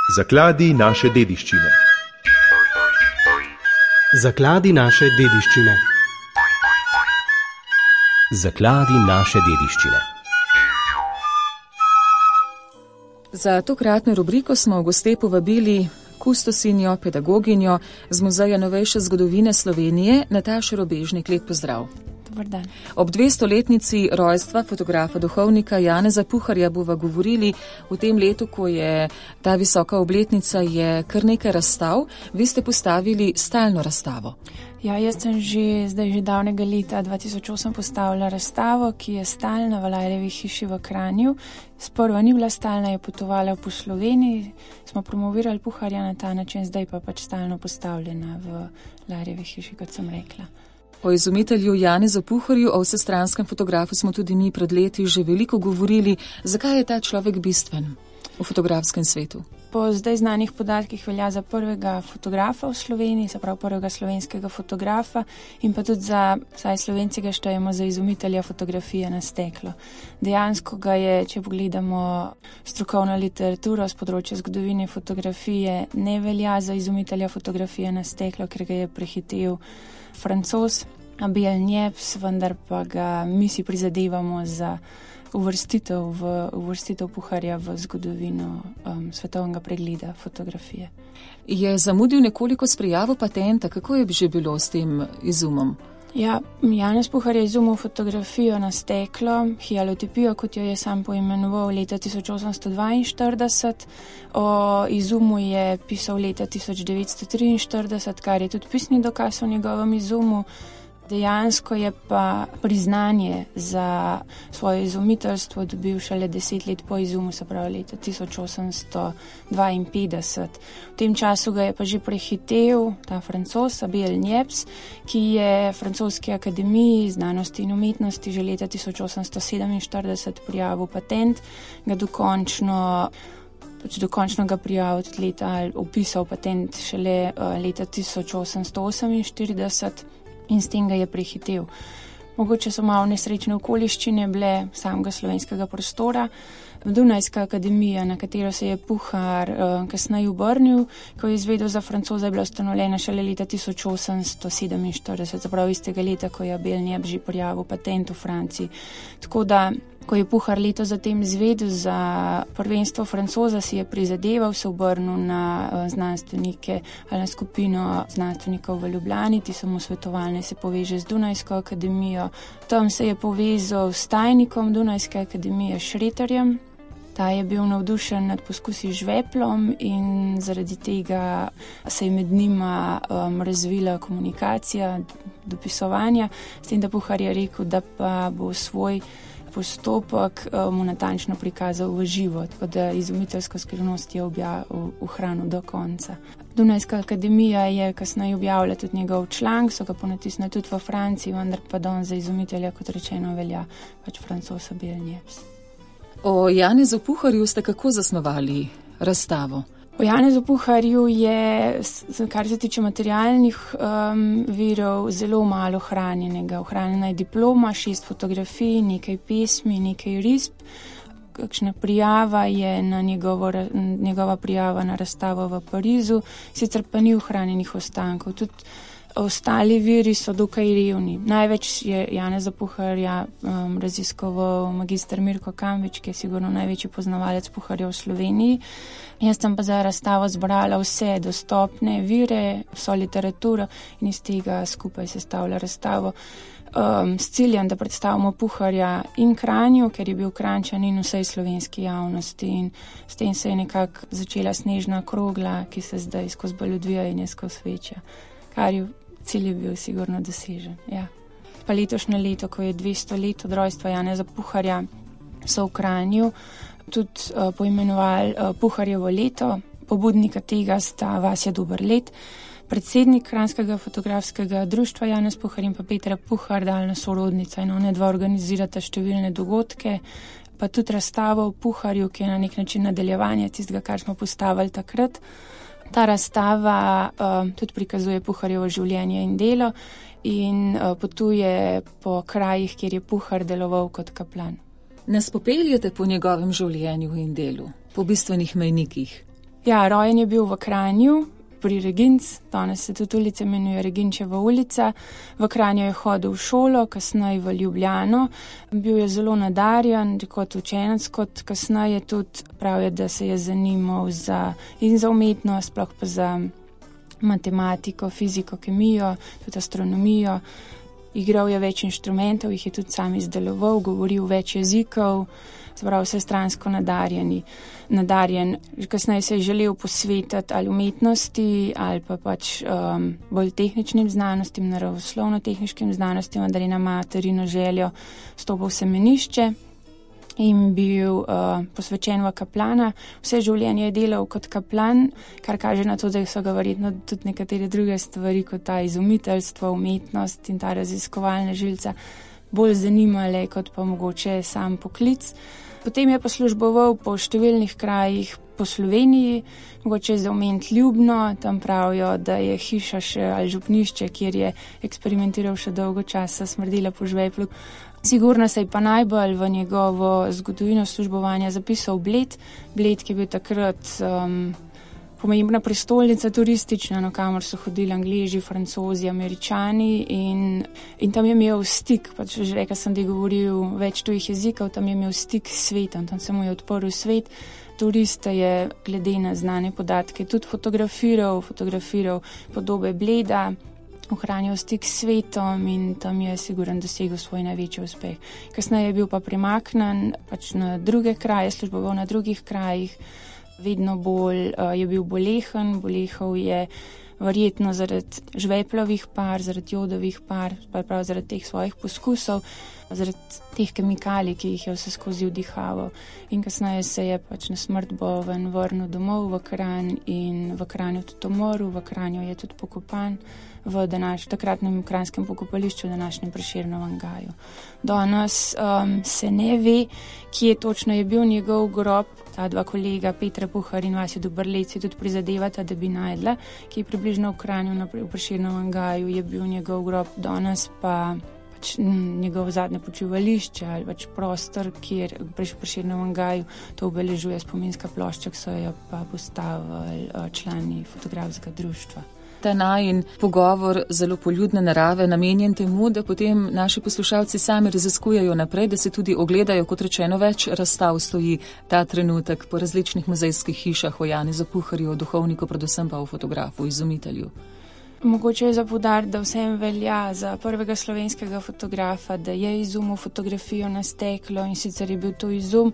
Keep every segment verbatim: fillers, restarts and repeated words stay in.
Zakladi naše dediščine. Zakladi naše dediščine. Zakladi naše dediščine. Za tokratno rubriko smo v goste povabili kustosinjo, pedagoginjo z Muzeja novejše zgodovine Slovenije, Natašo Robežnik. Lep pozdrav. Dobar dan. Ob dvestoletnici rojstva fotografa duhovnika Janeza Puharja bova govorili v tem letu, ko je ta visoka obletnica, je kar nekaj razstav. Vi ste postavili stalno razstavo. Ja, jaz sem že zdaj že davnega leta dva tisoč osem postavila razstavo, ki je stalna v Lajrevi hiši v Kranju. Sprva ni bila stalna, je potovala po Sloveniji, smo promovirali Puharja na ta način, zdaj pa pač stalno postavljena v Lajrevi hiši, kot sem rekla. O izumitelju Janezu Puharju, o vsestranskem fotografu smo tudi mi pred leti že veliko govorili. Zakaj je ta človek bistven v fotografskem svetu? Po zdaj znanih podatkih velja za prvega fotografa v Sloveniji, se pravi prvega slovenskega fotografa in pa tudi za, saj Slovenci ga štejemo za izumitelja fotografije na steklo. Dejansko ga je, če pogledamo strokovno literaturo z področja zgodovine fotografije, ne velja za izumitelja fotografije na steklo, ker ga je prehitel Francoz Abel Niepce, vendar pa ga mi si prizadevamo za uvrstitev, v, uvrstitev Puharja v zgodovino um, svetovnega pregleda fotografije. Je zamudil nekoliko s prijavo patenta, kako je že bilo s tem izumom? Ja, Janez Puhar je izumil fotografijo na steklo, hialotipijo, kot jo je sam poimenoval leta tisoč osemsto dvainštirideset. O izumu je pisal leta tisoč devetsto triinštirideset, kar je tudi pisni dokaz o njegovem izumu. Dejansko je pa priznanje za svoje izumiteljstvo dobil šele deset let po izumu, se pravi leta tisoč osemsto dvainpetdeset. V tem času ga je pa že prehitel ta Francoz Abel Niepce, ki je Francoski akademiji znanosti in umetnosti že leta tisoč osemsto sedeminštirideset prijavil patent, ga dokončno pač dokončno ga prijavil tudi leta, opisal patent šele leta tisoč osemsto oseminštirideset. In s tem ga je prehitel. Mogoče so malo nesrečne okoliščine bile samega slovenskega prostora. Dunajska akademija, na katero se je Puhar uh, kasneje obrnil, ko je izvedel za Francoza, je bila ustanovljena šele leta tisoč osemsto sedeminštirideset, zaprav istega leta, ko je Abel Niepce že prijavil patent v Franciji. Tako da, ko je Puhar leto zatem izvedel za prvenstvo Francoza, si je prizadeval, se obrnil na uh, znanstvenike ali na skupino znanstvenikov v Ljubljani, ti so mu svetovali, se poveže z Dunajsko akademijo. Tam se je povezal s tajnikom Dunajske akademije Šreterjem. Ta je bil navdušen nad poskusi z žveplom in zaradi tega se je med njima um, razvila komunikacija, dopisovanja, s tem, da Puhar je rekel, da pa bo svoj postopek mu um, natančno prikazal v živo, tako da izumiteljsko skrivnost je ohranil do konca. Dunajska akademija je kasneje objavila tudi njegov članek, so ga ponatisnili tudi v Franciji, vendar pa don za izumitelja, kot rečeno, velja pač Francoz Abel Niepce. O Janezu Puharju ste kako zasnovali razstavo? O Janezu Puharju je, kar se tiče materialnih um, virov, zelo malo hranjenega. Ohranjena je diploma, šest fotografij, nekaj pesmi, nekaj risb. Kakšna prijava je na njegovo, njegova prijava na razstavo v Parizu, sicer pa ni ohranjenih ostankov. Tudi ostali viri so dokaj revni. Največ je Janeza Puharja um, raziskoval magister Mirko Kambič, ki je sigurno največji poznavalec Puharja v Sloveniji. Jaz sem pa za razstavo zbrala vse dostopne vire, vso literaturo in iz tega skupaj sestavlja razstavo um, s ciljem, da predstavimo Puharja in Kranju, ker je bil Kranjčan in vsej slovenski javnosti. In s tem se je nekako začela snežna krogla, ki se zdaj skozi bolj odvija in je skozi večja. Kar je cilj je bil sigurno dosežen. Ja. Pa letošnje leto, ko je dvesto let od rojstva Janeza Puharja, so v Kranju tudi uh, poimenovali uh, Puharjevo leto. Pobudnika tega sta Vasja Doberlet, predsednik Kranjskega fotografskega društva Janez Puhar in pa Petra Puhar, daljna sorodnica, in one dva organizirata številne dogodke, pa tudi razstavo o Puharju, ki je na nek način nadaljevanje tistega, kar smo postavili takrat. Ta razstava uh, tudi prikazuje Puharjevo življenje in delo in uh, potuje po krajih, kjer je Puhar deloval kot kaplan. Nas popeljete po njegovem življenju in delu, po bistvenih mejnikih? Ja, rojen je bil v Kranju, pri Reginc, danes se tudi ulica imenuje Reginčeva ulica. V Kranju je hodil v šolo, kasneje v Ljubljano. Bil je zelo nadarjen, kot učenec, kot kasneje tudi pravijo, da se je zanimal za, in za umetnost, sploh pa za matematiko, fiziko, kemijo, tudi astronomijo. Igral je več inštrumentov, jih je tudi sam izdeloval, govoril več jezikov, prav vsestransko nadarjeni. nadarjen. Kasneje se je želel posvetiti ali umetnosti ali pa pač um, bolj tehničnim znanostim, naravoslovno-tehničkim znanostim, vendar je na materino željo stopil v semenišče in bil uh, posvečen v kaplana. Vse življenje je delal kot kaplan, kar kaže na to, da so ga verjetno tudi nekatere druge stvari, kot ta izumiteljstvo, umetnost in ta raziskovalna žilca, bolj zanimale kot pa mogoče sam poklic. Potem je poslužboval po številnih krajih po Sloveniji, mogoče za omeniti Ljubno, tam pravijo, da je hiša še ali župnišče, kjer je eksperimentiral še dolgo časa, smrdila po žveplu. Sigurno se je pa najbolj v njegovo zgodovino službovanja zapisal Bled. Bled, ki je bil takrat um, pomembna prestolnica turistična, no, kamor so hodili Angleži, Francozi, Američani in, in tam je imel stik, pač že rekla sem, da je govoril več tujih jezikov, tam je imel stik s svetom, tam se mu je odprl svet. Turiste je glede na znane podatke tudi fotografiral, fotografiral podobe Bleda, ohranjal stik s svetom in tam je sigurno dosegel svoj največji uspeh. Kasneje je bil pa premaknen pač na druge kraje, služboval na drugih krajih, vedno bolj uh, je bil bolehen, bolehal je verjetno zaradi žveplovih par, zaradi jodovih par, pa prav zaradi teh svojih poskusov, zaradi teh kemikalij, ki jih je vse skozi vdihaval. In kasneje se je pač na smrt boven vrnil domov v Kranj in v Kranju tudi umrl, v Kranju je tudi pokopan v današ, takratnem kranjskem pokopališču, današnjem Prešernovem gaju. Danes um, se ne ve, kje točno je bil njegov grob. Ta dva kolega, Petra Puhar in Vasjo Dobrlec, si tudi prizadevata, da bi najdla, ki je približno v Kranju na Prešernovem gaju, je bil njegov grob. Danes pa pač njegov zadnje počivališče ali pač prostor, kjer pri Prešernovem gaju to obeležuje spominska plošča, ki so jo pa postavili člani fotografskega društva. Ta najin pogovor zelo poljudne narave namenjen temu, da potem naši poslušalci sami raziskujejo naprej, da se tudi ogledajo, kot rečeno, več razstav stoji ta trenutek po različnih muzejskih hišah o Janezu Puharju, o duhovniku, predvsem pa o fotografu, izumitelju. Mogoče je za poudariti, da vsem velja za prvega slovenskega fotografa, da je izumil fotografijo na steklo in sicer je bil to izum,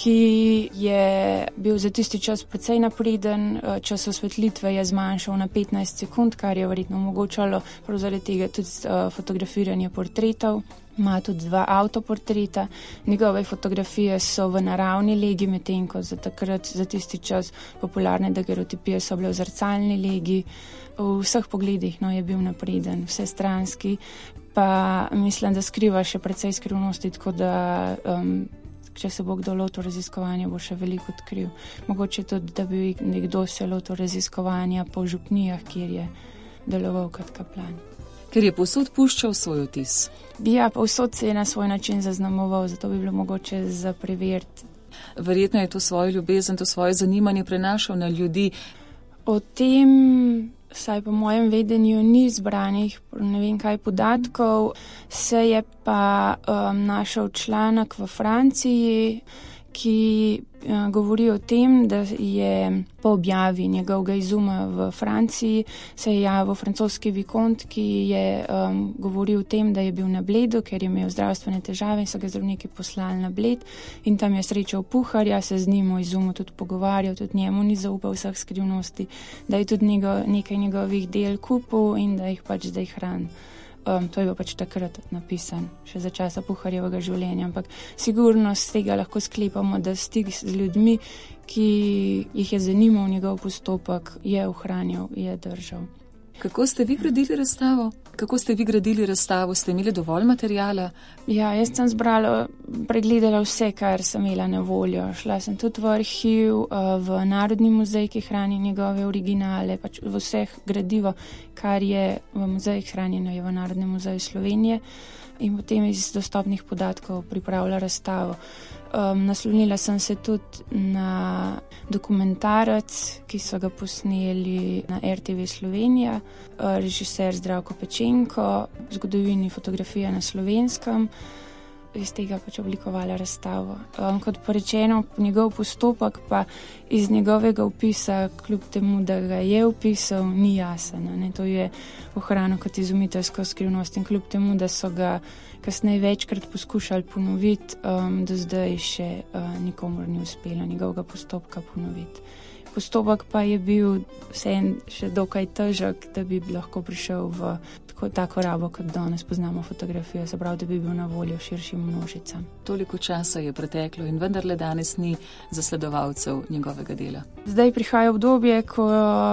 ki je bil za tisti čas precej napreden, čas osvetlitve je zmanjšal na petnajst sekund, kar je verjetno omogočalo prav zaradi tega tudi fotografiranje portretov. Ima tudi dva avtoportreta, njegove fotografije so v naravni legi, medtem ko za takrat, za tisti čas popularne dagerotipije so bile v zrcalni legi. V vseh pogledih no, je bil napreden, vsestranski, pa mislim, da skriva še precej skrivnosti, tako da um, če se bo kdo lotil raziskovanja, bo še veliko odkril. Mogoče tudi, da bi nekdo se lotil raziskovanja po župnijah, kjer je deloval kot kaplan. Ker je povsod puščal svoj vtis. Ja, povsod se je na svoj način zaznamoval, zato bi bilo mogoče za preveriti. Verjetno je to svojo ljubezen, to svoje zanimanje prenašal na ljudi. O tem, saj po mojem vedenju, ni zbranih ne vem kaj podatkov, se je pa um, našel članek v Franciji, ki uh, govori o tem, da je po objavi njegovega izuma v Franciji se je javil francoski vikont, ki je um, govoril o tem, da je bil na Bledu, ker je imel zdravstvene težave in so ga zdravniki poslali na Bled in tam je srečal Puharja, se z njim o izumu tudi pogovarjal, tudi njemu ni zaupal vseh skrivnosti, da je tudi njegov, nekaj njegovih del kupil in da jih pač zdaj hrani. Um, to je bil pač takrat napisan, še za časa Puharjevega življenja, ampak sigurno z tega lahko sklepamo, da stik z ljudmi, ki jih je zanimal njegov postopek, je ohranjal, je držal. Kako ste vi gradili razstavo? Kako ste vi gradili razstavo? Ste imeli dovolj materijala? Ja, jaz sem zbrala, pregledala vse, kar sem imela na voljo. Šla sem tudi v arhiv, v Narodni muzej, ki hrani njegove originale, pač v vseh gradivo, kar je v muzejih hranjeno, je v Narodnem muzeju Slovenije. in potem iz dostopnih podatkov pripravila razstavo. Um, naslonila sem se tudi na dokumentarec, ki so ga posneli na R T V Slovenija, uh, režiser Zdravko Pečenko, zgodovini fotografije na Slovenskem, iz tega pač oblikovala razstavo. Um, kot porečeno, njegov postopek pa iz njegovega opisa, kljub temu, da ga je opisal, ni jasen. Ne? To je ohranil kot izumiteljsko skrivnost in kljub temu, da so ga kasneje večkrat poskušali ponoviti, um, do zdaj še uh, nikomor ni uspelo njegovega postopka ponoviti. Postopek pa je bil vseeno še dokaj težek, da bi lahko prišel v tako, tako rabo, kot danes poznamo fotografijo, se pravi, da bi bil na voljo širšim množicam. Toliko časa je preteklo in vendarle danes ni zasledovalcev njegovega dela. Zdaj prihaja obdobje, ko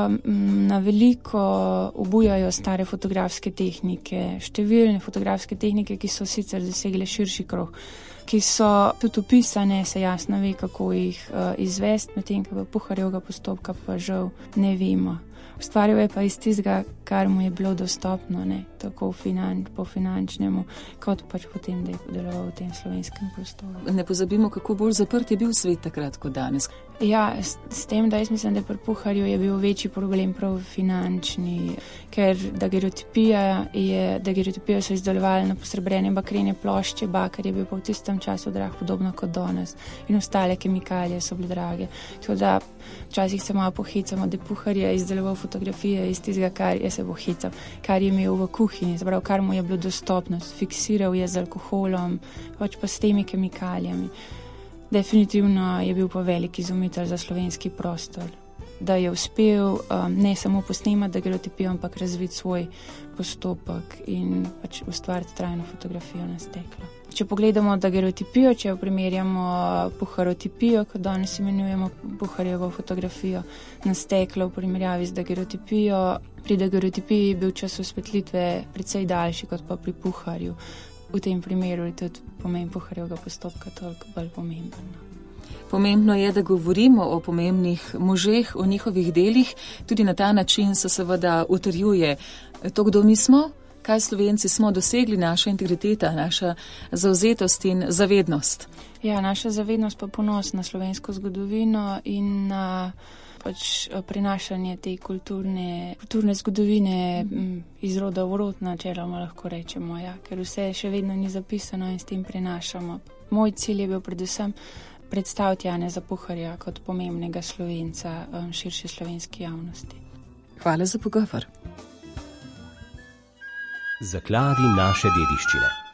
m, na veliko obujajo stare fotografske tehnike, številne fotografske tehnike, ki so sicer dosegle širši krog, ki so tudi opisane, se jasno ve, kako jih uh, izvesti, medtem ko Puharjevega postopka pa žal ne vemo. Ustvarjal je pa iz tistega, kar mu je bilo dostopno, ne, tako finan, po finančnemu, kot pač potem, da je deloval v tem slovenskem prostoru. Ne pozabimo, kako bolj zaprt je bil svet takrat kot danes. Ja, s, s tem, da jaz mislim, da pri Puharju je bil večji problem prav finančni, ker dagerotipija je, dagerotipijo so izdelovali na posrebrene bakrene plošče, bakar je bil pa v tistem času drag, podobno kot danes, in ostale kemikalije so bile drage. Tako da včasih se malo pohicamo, da Puhar je izdeloval fotografije iz tistega, kar je se pohicam, kar je imel v kuhinji, zaprav, kar mu je bilo dostopno, fiksiral je z alkoholom, pač pa s temi kemikalijami. Definitivno je bil pa velik izumitelj za slovenski prostor, da je uspel um, ne samo posnemati dagerotipijo, ampak razviti svoj postopek in pač ustvariti trajno fotografijo na steklo. Če pogledamo dagerotipijo, če jo primerjamo puharotipijo, kot danes imenujemo Puharjevo fotografijo na steklo v primerjavi z dagerotipijo, pri dagerotipiji je bil čas osvetlitve precej daljši kot pa pri Puharju. V tem primeru je tudi pomen Puharjevega postopka toliko bolj pomemben. Pomembno je, da govorimo o pomembnih možeh, o njihovih delih, tudi na ta način se seveda utrjuje to, kdo mi smo, kaj Slovenci smo dosegli, naša integriteta, naša zauzetost in zavednost. Ja, naša zavednost pa ponos na slovensko zgodovino in na pač prinašanje te kulturne, kulturne zgodovine m, iz roda v rod, načeloma lahko rečemo, ja, ker vse še vedno ni zapisano in s tem prinašamo. Moj cilj je bil predvsem predstaviti Janeza Puharja kot pomembnega Slovenca širši slovenski javnosti. Hvala za pogovor. Zakladi naše dediščine.